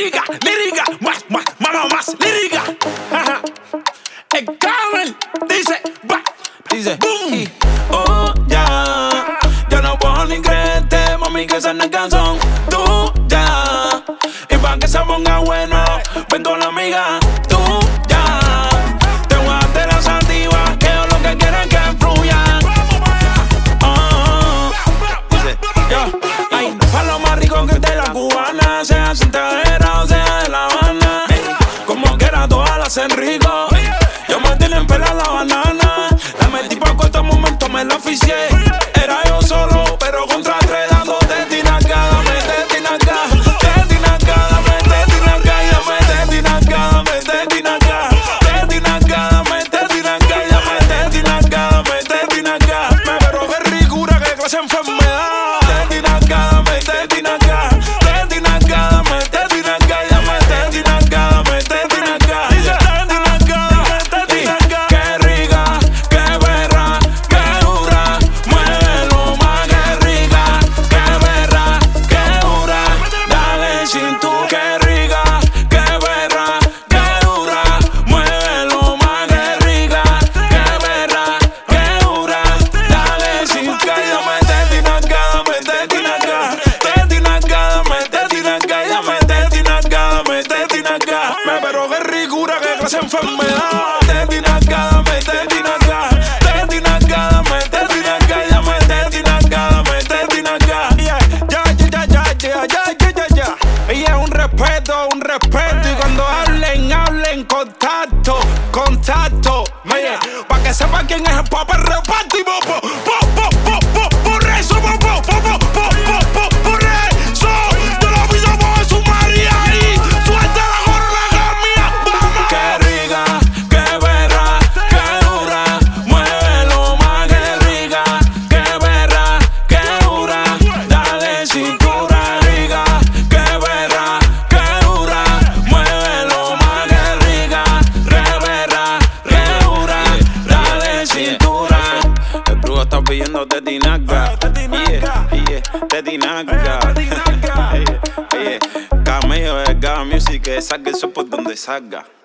lírica, lírica, más lírica. El Camel dice, va, dice, boom. Oh, ya, yo no puedo ni creerte, mami, que esa no es canción tuya. Y pa' que se ponga bueno, ven con la amiga tuya. Te voy a hacer la sativa, que yo lo que quiero es que fluyan. Dice, yo, ay, pa' lo más rico que de la cubana, sea Centradera o sea de La Habana. Como quiera, todas la hacen rico. Yo me tiré en pela la banana. La metí por corto momento, me la oficié. Era yo solo, pero contra tres dándote tinaca, dame te tinaca. Te tinaca, dame te tinaca. Dame te tinaca, dame te tinaca. Te tinaca, dame te tinaca. Dame te tinaca, dame te tinaca. Me pero qué ricura, qué clase de enfermedad. Te tinaca, dame te tinaca. Te tinaca, dame te tinaca. Dame te tinaca, dame te tinaca. Dice te tinaca, dame te tinaca. Qué rica, qué perra, qué dura. Muévelo más, qué rica, qué perra, qué dura. Dale cintura, qué rica, qué perra, qué dura. Muévelo más, qué rica, qué perra, qué dura. Dale cintura, dame te tinaca, dame te tinaca. Te tinaca, dame te tinaca. Dame te tinaca, dame te tinaca. Me pero qué ricura, qué clase de enfermedad. Te tinaca, dame te tinaca. Te tinaca, dame te tinaca. Dame te tinaca, dame te tinaca. Ya. Y es un respeto. Y cuando hablen, contacto. Oye, pa' que sepan quién es el papá, el reparto y por eso, por eso. Yo lo piso por su María y suelta la gorra que mía, vamos. Qué rica, qué perra, qué dura. Muévelo más, qué rica, qué perra, qué dura. Dale cintura, rica, qué perra, qué dura. Muévelo más, qué rica, qué perra, qué dura. Dale cintura. El brujo está pidiendo tetinaca. Tetinaca. Camello de Gaba Music, que saque eso por donde salga.